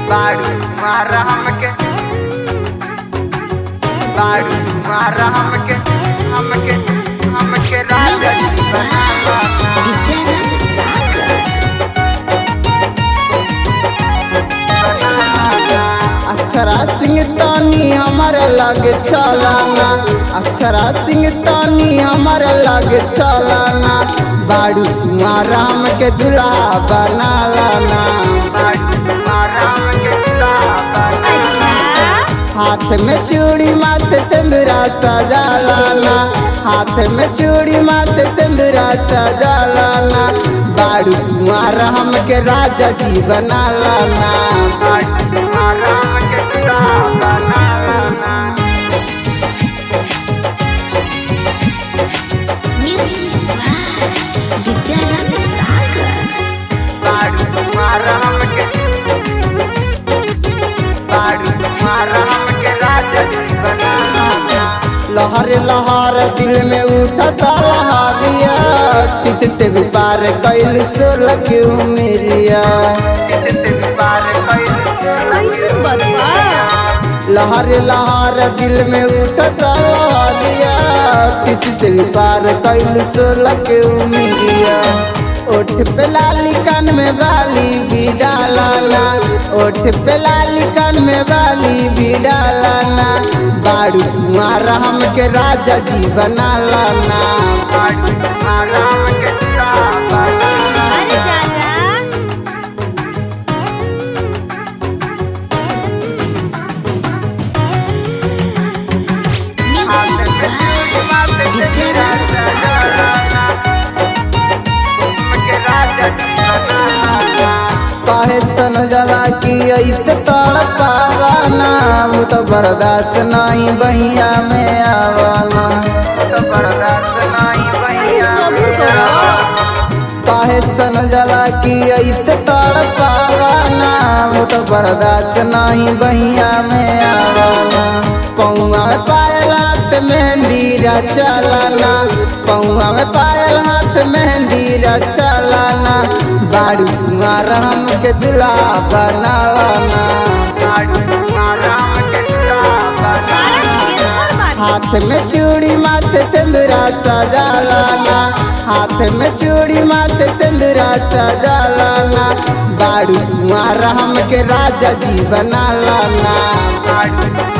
बाड़ू मारा हमके बाड़ू मारा हमके राजा जी बनाला अक्षरा सिंह तानी हमारे लगे चलाना अक्षरा सिंह तानी हमारे लगे चलाना बाड़ू मारा हमके दुल्हा बना लाना हाथ में चूड़ी माथे सिंदूरा सजा लाना हाथ में चूड़ी माथे सिंदूरा सजा लाना बाड़ू मारा हमके राजा जी बना लाना लहर लहर दिल में उठता लहरिया किससे भी पार कैल सोल क्यों मेरिया लहर लहर दिल में उठता लहरिया किससे भी पार कैल सोल क्यों मेरिया ओठ पे लाली कान में बाली भी डालाना ओठ पे लाली कान में बाली भी डालाना बाड़ू मारा हमके राजा जी बना लाना काहे सन जवा की ऐसे तड़ पावाना वो तो बर्दाश्त नहीं बहिया में आवाना काहे सन जवा की ऐसे तड़ पावाना वो तो बर्दाश्त नहीं बहिया में आवाना पौआ में पायल हाथ मेहंदी चलाना पौआ में पायल हाथ मेहंदी चलाना बाड़ू मारा हमके दुल्हा बना लाना हाथ में चूड़ी माथे सिंदूरा सजा लाना हाथ में चूड़ी माथे सिंदूरा सजा लाना बाड़ू मारा हमके राजा जी बना लाना